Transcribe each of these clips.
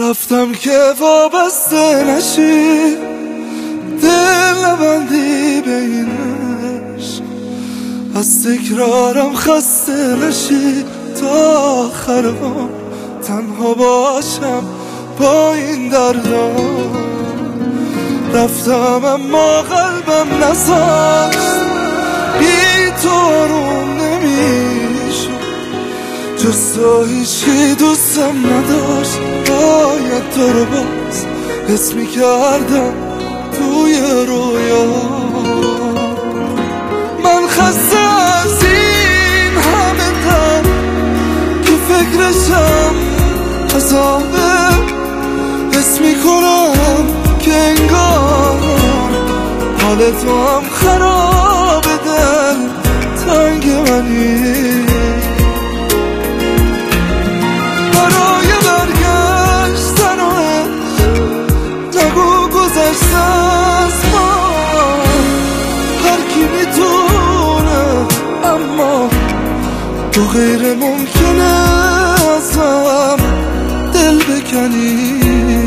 رفتم که وابسته نشی، دل نبندی به این عشق، از تکرارم خسته نشی، تا آخر عمر تنها باشم با این دردا. رفتم اما قلبم نذاشت، بی تو آروم نمیشد، جز تو هیچی دوستم نداشت. باید تو رو باز حس میکردم توی رویا. من خسته از این همه دم که فکرشم عذابه، حس میکنم که انگار حال تو هم خراب، دل تنگ منی. برای برگشتن و نگو گذشته از ما، هر کی میتونه اما تو غیر ممکنه ازم دل بکنی.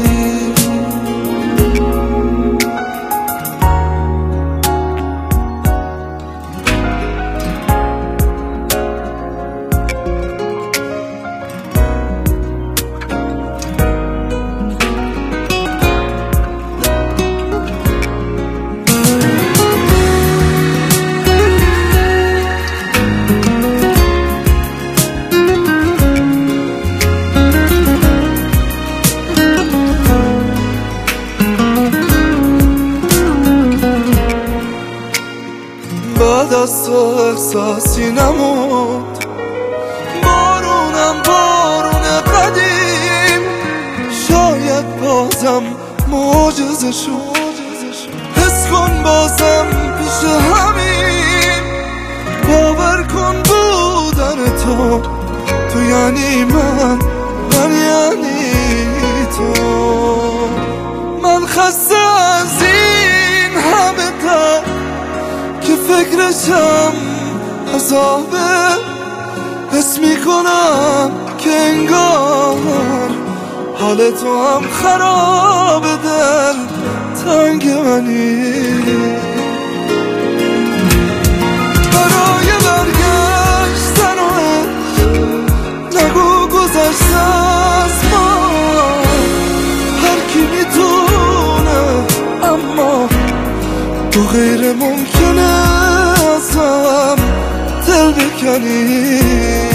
بعد از تو احساسی نموند، بارونم بارون قدیم، شاید بازم معجزه شد. حس کن بازم پیش همین، باور کن بودن تو یعنی من یعنی تو. من خسته از این همه درد که فکرشم عذابه، حس میکنم که انگار حال تو هم خراب، دل تنگ منی. برای برگشتن و نگو گذشته از ما، هر کی میتونه اما تو غیر ممکنه ازم دل بکنی.